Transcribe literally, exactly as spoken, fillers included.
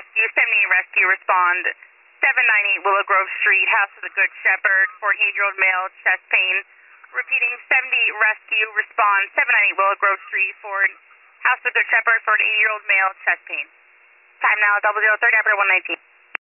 Rescue, seventy-eight Rescue, respond seven ninety-eight Willow Grove Street, House of the Good Shepherd, forty-eight-year-old male, chest pain. Repeating, seventy-eight Rescue, respond seven ninety-eight Willow Grove Street, for House of the Good Shepherd, for an eighty-year-old male, chest pain. Time now, double zero thirty, operator one nineteen.